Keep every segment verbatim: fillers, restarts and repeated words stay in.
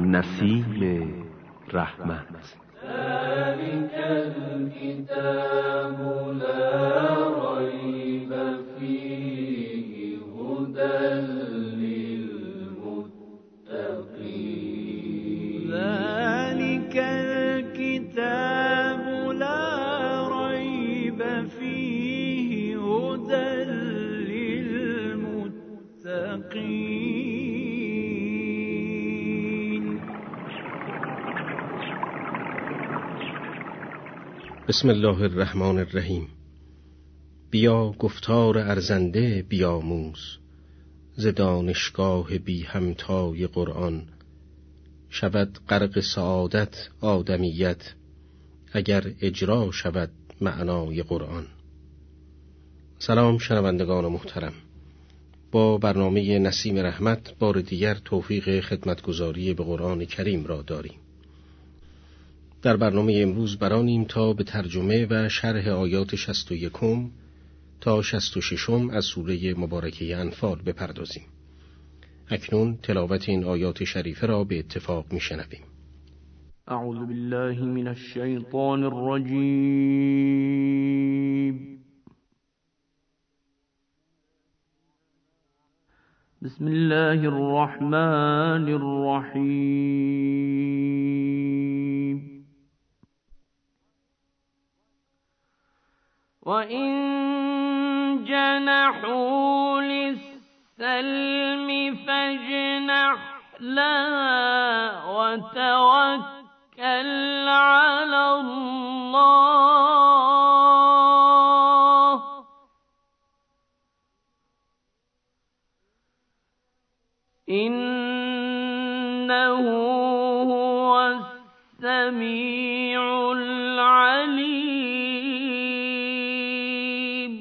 نسیم رحمت. ذلك الكتاب لا ريب فيه هدى للمتقين. ذلك الكتاب لا ريب فيه هدى للمتقين. بسم الله الرحمن الرحیم. بیا گفتار ارزنده بیاموز، ز دانشگاه بی همتای قرآن. شود غرق سعادت آدمیت، اگر اجرا شود معنای قرآن. سلام شنوندگان محترم، با برنامه نسیم رحمت بار دیگر توفیق خدمتگزاری به قرآن کریم را داریم. در برنامه امروز برانیم تا به ترجمه و شرح آیات شصت و یکم تا شصت و ششم از سوره مبارکه انفال بپردازیم. اکنون تلاوت این آیات شریفه را به اتفاق میشنویم. اعوذ بالله من الشیطان الرجیم. بسم الله الرحمن الرحیم. وَإِن جَنَحُوا لِلسَّلْمِ فَاجْنَحْ لَهَا وَتَوَكَّلْ عَلَى اللَّهِ إِنَّهُ هُوَ السَّمِيعُ الْعَلِيمُ.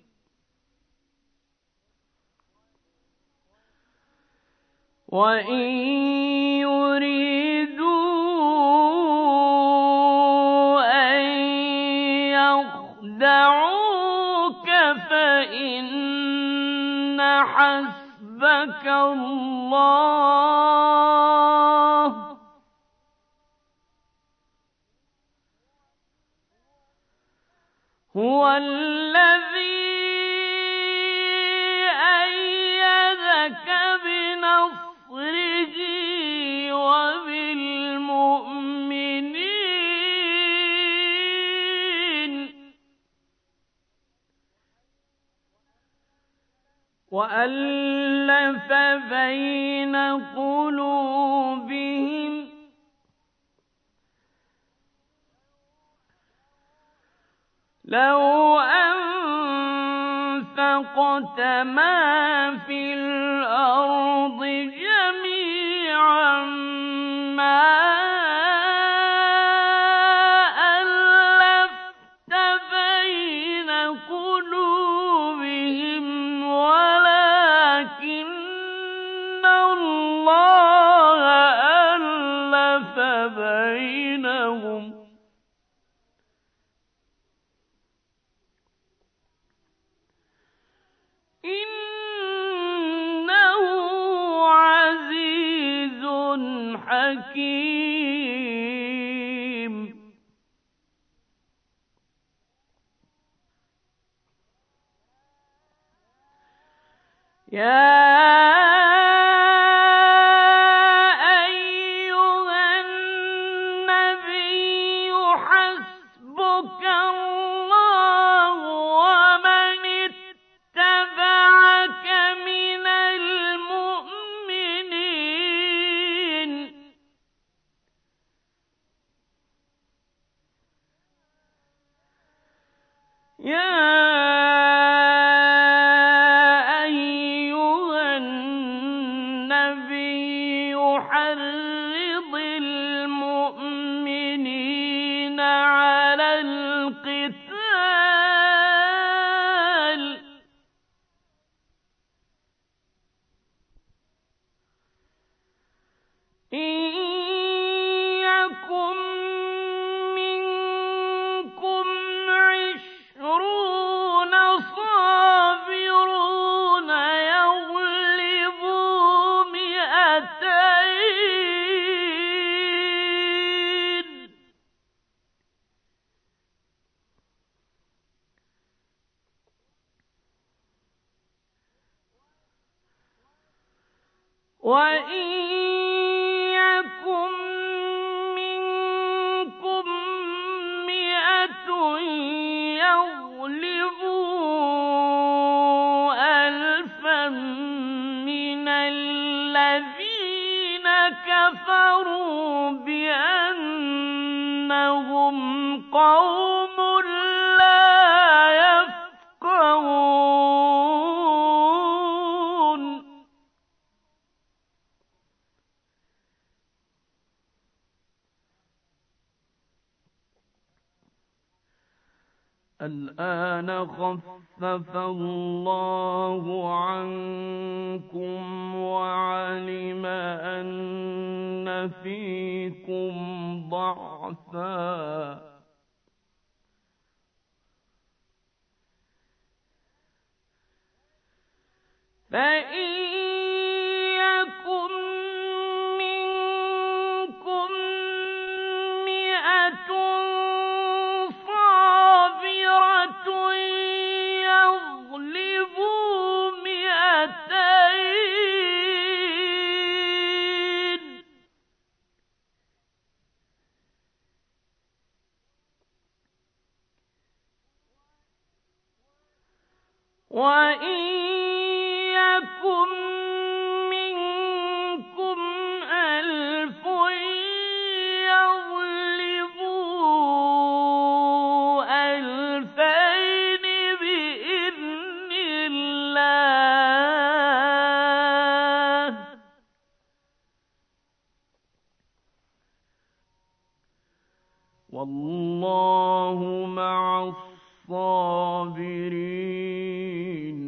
وَإِن يُرِيدُوا أَن يَخْدَعُوكَ فَإِنَّ حَسْبَكَ اللَّهُ هُوَ الَّذِي أَيَّدَكَ بِنَصْرِهِ وَبِالْمُؤْمِنِينَ وَأَلَّفَ بَيْنَ قُلُوبِهِمْ لَوْ أَنفَقْتَ مَا فِي الْأَرْضِ جَمِيعًا مَا أَلَّفْتَ بَيْنَ قُلُوبِهِمْ وَلَكِنَّ اللَّهَ أَلَّفَ بَيْنَهُمْ إِنَّهُ عَزِيزٌ حَكِيمٌ. يَا أَيُّهَا النَّبِيُّ حَسْبُكَ اللَّهُ وَمَنِ اتَّبَعَكَ مِنَ الْمُؤْمِنِينَ. يَا أَيُّهَا النَّبِيُّ حَرِّضِ الْمُؤْمِنِينَ عَلَى الْقِتَالِ إِن يَكُن مِّنكُمْ عِشْرُونَ وَإِن يَكُن مِّنكُم مِّائَةٌ يَغْلِبُوا أَلْفًا مِّنَ الَّذِينَ كَفَرُوا بِأَنَّهُمْ قَوْمٌ لَّا يَفْقَهُونَ. الآن خفف الله عنكم وعلم أن فيكم ضعفا فإن يكن منكم مئة صابرة يغلبوا مئتين وإن يكن منكم ألف يغلبوا ألفين بإذن الله والله مع الصابرين.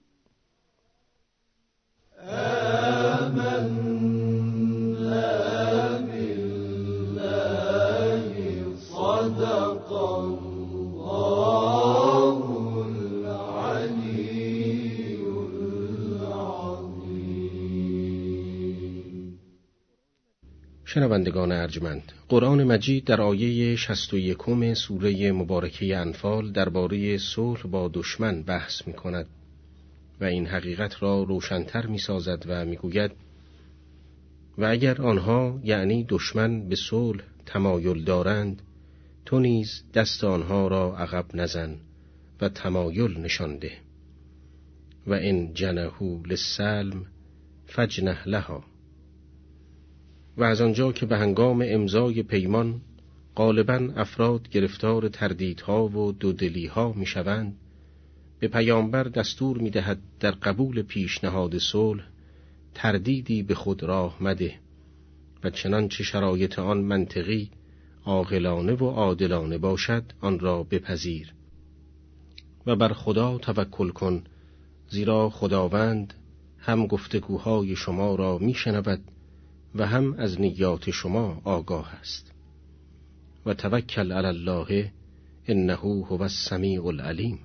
شنوندگان ارجمند، قرآن مجید در آیه شصت و یکم سوره مبارکه انفال درباره صلح با دشمن بحث می کند و این حقیقت را روشن‌تر می سازد و می گوید و اگر آنها یعنی دشمن به صلح تمایل دارند تو نیز دست آنها را عقب نزن و تمایل نشان ده و ان جنحوا للسلم فاجنح لها. و از آنجا که به هنگام امضای پیمان غالباً افراد گرفتار تردیدها و دودلیها می شوند، به پیامبر دستور می دهد در قبول پیشنهاد صلح تردیدی به خود راه مده و چنانچه شرایط آن منطقی، عاقلانه و عادلانه باشد آن را بپذیر و بر خدا توکل کن، زیرا خداوند هم گفتگوهای شما را می شنود و هم از نیات شما آگاه است. و توکل علی الله انه هو السمیع العلیم.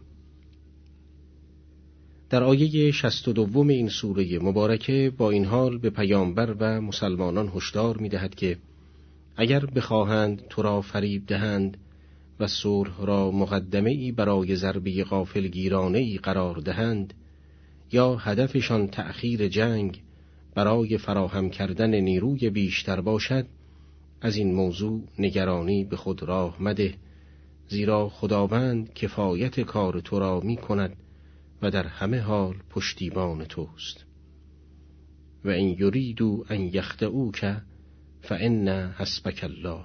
در آیه شصت و دو این سوره مبارکه با این حال به پیامبر و مسلمانان هشدار می دهد که اگر بخواهند تو را فریب دهند و صلح را مقدمه‌ای برای ضربه غافلگیرانه‌ای قرار دهند یا هدفشان تأخیر جنگ برای فراهم کردن نیروی بیشتر باشد، از این موضوع نگرانی به خود راه مده، زیرا خداوند کفایت کار تو را می کند و در همه حال پشتیبان توست. و ان یریدوا ان یخدعوک فان حسبک الله.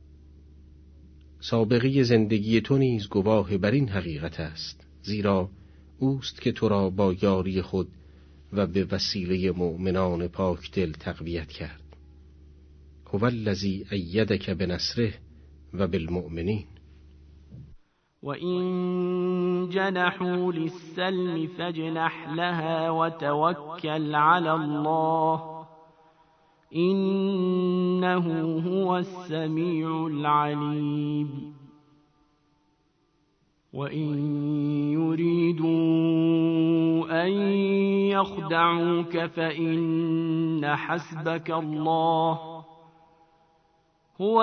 سابقه زندگی تو نیز گواه بر این حقیقت است، زیرا اوست که تو را با یاری خود و به وسیله مؤمنان پاک دل تقویت کرد. هو الذی ایدک بنصره و بالمؤمنین. و این جنحوا للسلم فاجنح لها و توکل علی الله انه هو السمیع العلیم. وَإِن يُرِيدُوا أَن يَخْدَعُوكَ فَإِنَّ حَسْبَكَ اللَّهُ هُوَ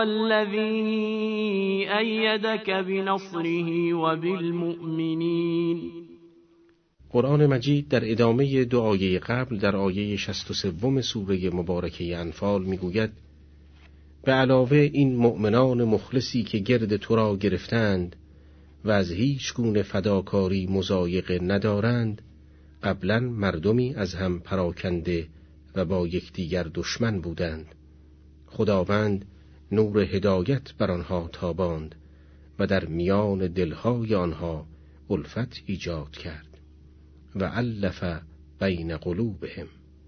الَّذِي أَيَّدَكَ بِنَصْرِهِ وَبِالْمُؤْمِنِينَ. قرآن مجید در ادامه دو آیه قبل در آیه شصت و سه سوره مبارکه انفال میگوید: به علاوه این مؤمنان مخلصی که گرد تو را گرفتند و از هیچ گونه فداکاری مضایقه ندارند، قبلا مردمی از هم پراکنده و با یکدیگر دشمن بودند. خداوند نور هدایت بر آنها تاباند و در میان دلهای آنها الفت ایجاد کرد و الف بین قلوبهم.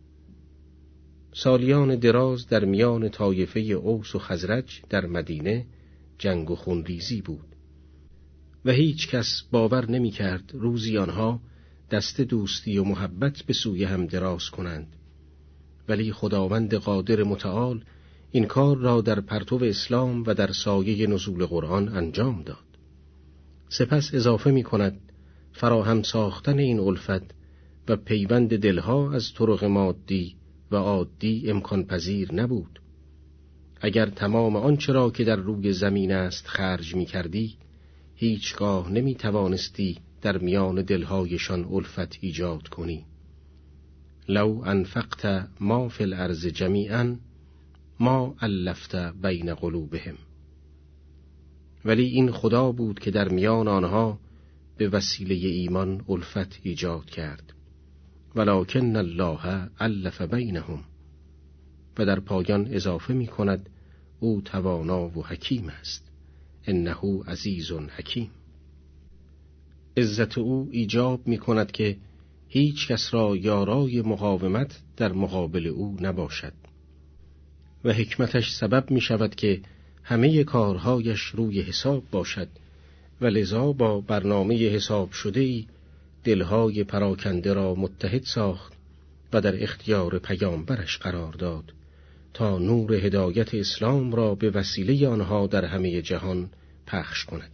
سالیان دراز در میان طایفه اوس و خزرج در مدینه جنگ و خونریزی بود و هیچ کس باور نمی کرد روزی آنها دست دوستی و محبت به سوی هم دراز کنند، ولی خداوند قادر متعال این کار را در پرتو اسلام و در سایه نزول قرآن انجام داد. سپس اضافه می کند: فراهم ساختن این الفت و پیوند دلها از طرق مادی و عادی امکان پذیر نبود. اگر تمام آنچه را که در روی زمین است خرج می کردی، هیچگاه نمی توانستی در میان دلهایشان الفت ایجاد کنی. لو انفقت ما فی الارض جمیعا ما الفت بین قلوبهم. ولی این خدا بود که در میان آنها به وسیله ایمان الفت ایجاد کرد. ولکن الله الف بینهم. و در پایان اضافه می کند: او توانا و حکیم است. انه عزیز حکیم. عزت او ایجاب می کند که هیچ کس را یارای مقاومت در مقابل او نباشد و حکمتش سبب می شود که همه کارهایش روی حساب باشد و لذا با برنامه حساب شده‌ای دلهای پراکنده را متحد ساخت و در اختیار پیامبرش قرار داد تا نور هدایت اسلام را به وسیله آنها در همه جهان پخش کند.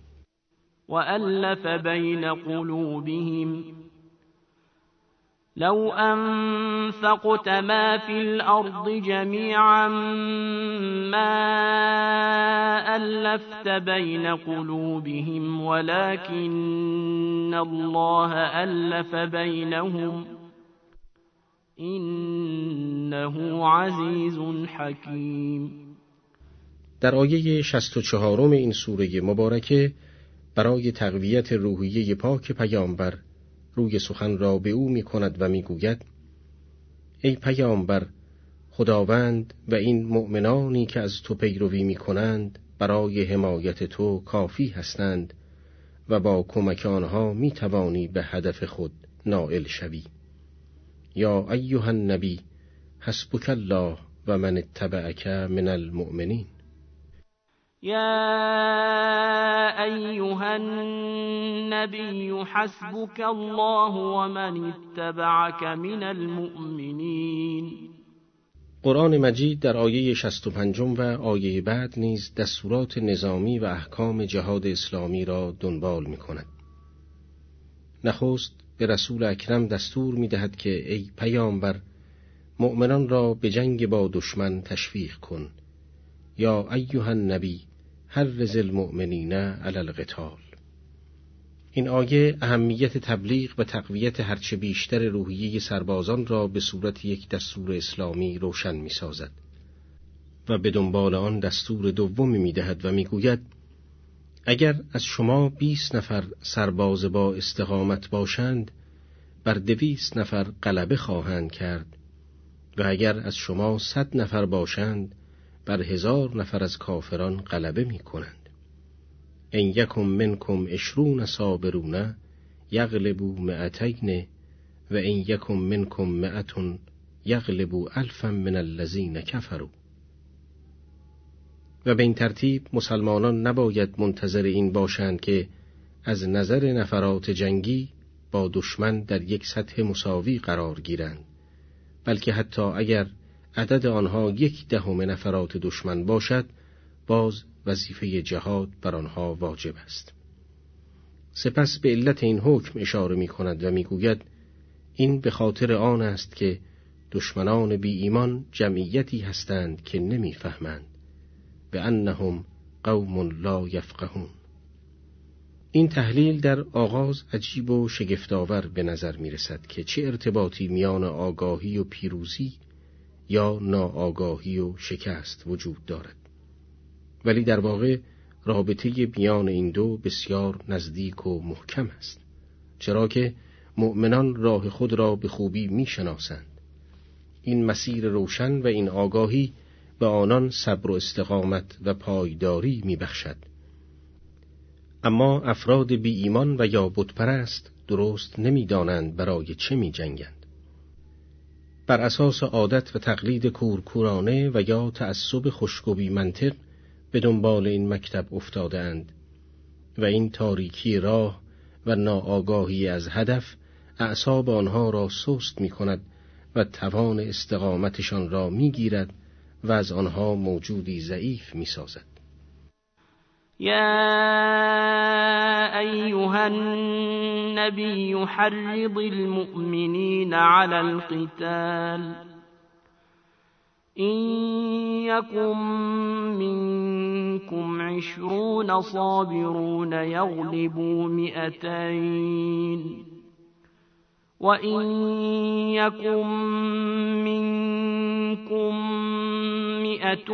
وألف بين قلوبهم لو أنفقت ما في الأرض جميعا ما ألفت بين قلوبهم ولكن الله ألف بينهم إنه عزيز حكيم. در آیه شصت و چهارم این سوره مبارکه برای تقویت روحیه پاک پیامبر روی سخن را به او می کند و می گوید: ای پیامبر، خداوند و این مؤمنانی که از تو پیروی می کنند برای حمایت تو کافی هستند و با کمک آنها می توانی به هدف خود نائل شوی. یا ایها النبی حسبک الله و من اتبعک من المؤمنین. يا أيها النبي حسبك الله ومن اتبعك من المؤمنين. قرآن مجید در آیه شصت و پنج و آیه بعد نیز دستورات نظامی و احکام جهاد اسلامی را دنبال می کند. نخست به رسول اکرم دستور می دهد که ای پیامبر، مؤمنان را به جنگ با دشمن تشویق کن. یا ایها النبی حرض المؤمنین علی القتال. این آیه اهمیت تبلیغ و تقویت هرچه بیشتر روحیه سربازان را به صورت یک دستور اسلامی روشن می سازد و به دنبال آن دستور دومی می دهد و می گوید: اگر از شما بیست نفر سرباز با استقامت باشند بر دویست نفر غلبه خواهند کرد و اگر از شما صد نفر باشند بر هزار نفر از کافران غلبه می کنند. ان یکم منکم عشرون صابرون یغلبوا مئتین و ان یکم منکم مئة یغلبوا الفا من الذین کفروا. و به این ترتیب مسلمانان نباید منتظر این باشند که از نظر نفرات جنگی با دشمن در یک سطح مساوی قرار گیرند، بلکه حتی اگر عدد آنها یک دهم نفرات دشمن باشد باز وظیفه جهاد بر آنها واجب است. سپس به علت این حکم اشاره می کند و می گوید: این به خاطر آن است که دشمنان بی ایمان جمعیتی هستند که نمی فهمند، به انهم قوم لا یفقهون. این تحلیل در آغاز عجیب و شگفت‌آور به نظر می رسد که چه ارتباطی میان آگاهی و پیروزی یا ناآگاهی و شکست وجود دارد. ولی در واقع رابطه میان این دو بسیار نزدیک و محکم است، چرا که مؤمنان راه خود را به خوبی می شناسند. این مسیر روشن و این آگاهی به آنان صبر و استقامت و پایداری می بخشد. اما افراد بی ایمان و یا بتپرست درست نمی دانند برای چه می جنگند. بر اساس عادت و تقلید کورکورانه و یا تعصب خشک و بی منطق به دنبال این مکتب افتاده اند و این تاریکی راه و ناآگاهی از هدف اعصاب آنها را سست می کند و توان استقامتشان را می گیرد و از آنها موجودی ضعیف می سازد. یا ایها النبی حرض المؤمنین علی القتال إن يكن منكم عشرون صابرون يغلبوا مئتين وإن يكن منكم مئة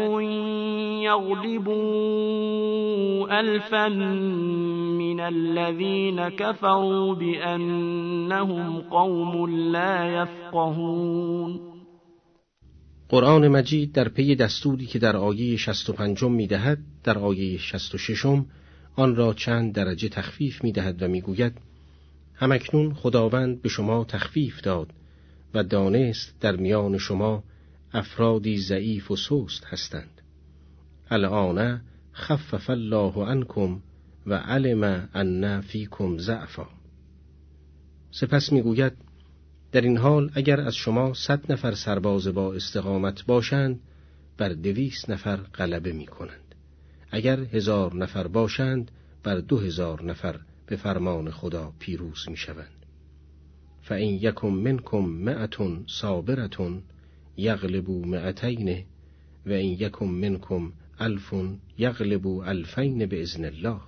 يغلبوا ألفا من الذين كفروا بأنهم قوم لا يفقهون. قرآن مجید در پی دستوری که در آیه شصت و پنجم می دهد، در آیه شصت و ششم آن را چند درجه تخفیف می دهد و می گوید همکنون خداوند به شما تخفیف داد و دانست در میان شما افرادی ضعیف و سست هستند. الآن خفف الله عنکم و علم ان فیکم ضعفا. سپس می گوید در این حال اگر از شما صد نفر سرباز با استقامت باشند بر دویست نفر غلبه می کنند. اگر هزار نفر باشند بر دو هزار نفر به فرمان خدا پیروز می شوند. فَإِنْ یَکُمْ مِنْکُمْ مِئَةٌ صَابِرَةٌ یغلبوا مِئَتَیْنِ و إِنْ یَکُمْ مِنْکُمْ أَلْفٌ یغلبوا أَلْفَیْنِ بِإِذْنِ الله.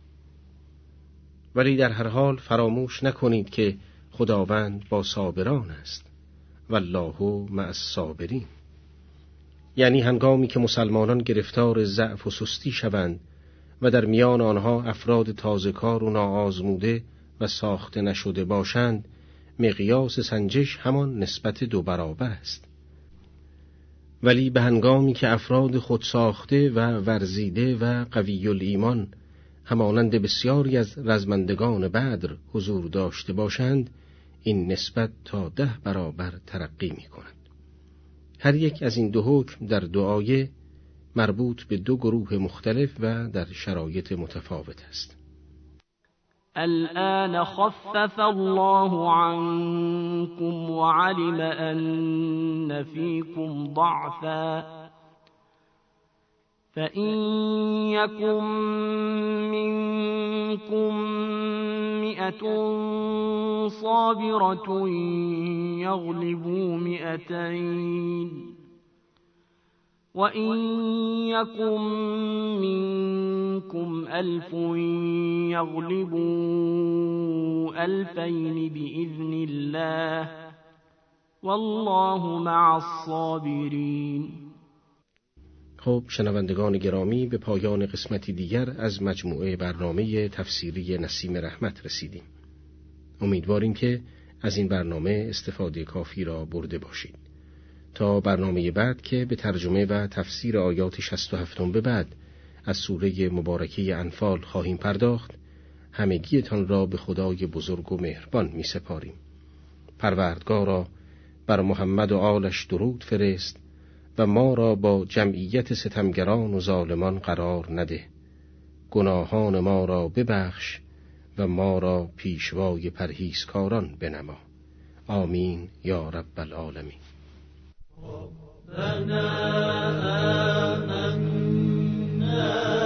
ولی در هر حال فراموش نکنید که خداوند با صابران است والله مع الصابرین. یعنی هنگامی که مسلمانان گرفتار ضعف و سستی شوند و در میان آنها افراد تازه‌کار و ناآزموده و ساخته نشده باشند، مقیاس سنجش همان نسبت دو برابر است. ولی به هنگامی که افراد خود ساخته و ورزیده و قوی الایمان همانند بسیاری از رزمندگان بدر حضور داشته باشند، این نسبت تا ده برابر ترقی می کند. هر یک از این دو حکم در دو آیه مربوط به دو گروه مختلف و در شرایط متفاوت است. الآن خفف الله عنكم وعلم أن فيكم ضعفا فإن يكن منكم مئة صابرة يغلبوا مئتين وإن يكن منكم ألف يغلبوا ألفين بإذن الله والله مع الصابرين. خب شنوندگان گرامی، به پایان قسمتی دیگر از مجموعه برنامه تفسیری نسیم رحمت رسیدیم. امیدواریم که از این برنامه استفاده کافی را برده باشید. تا برنامه بعد که به ترجمه و تفسیر آیات شصت و هفت به بعد از سوره مبارکه انفال خواهیم پرداخت، همگیتان را به خدای بزرگ و مهربان می سپاریم. پروردگارا بر محمد و آلش درود فرست و ما را با جمعیت ستمگران و ظالمان قرار نده. گناهان ما را ببخش و ما را پیشوای پرهیزکاران بنما. آمین یا رب العالمین. ربنا آمنا